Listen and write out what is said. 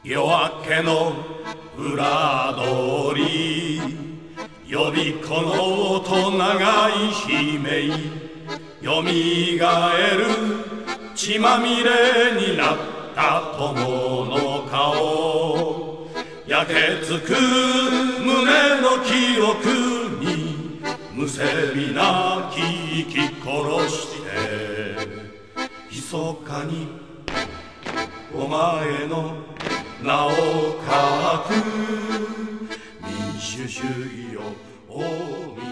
夜明けの裏通り、予備校の音長い悲鳴、よみがえる血まみれになった友の顔、焼けつく胸の記憶にむせび泣き生き殺して密かにお前の名を書く。民主主義を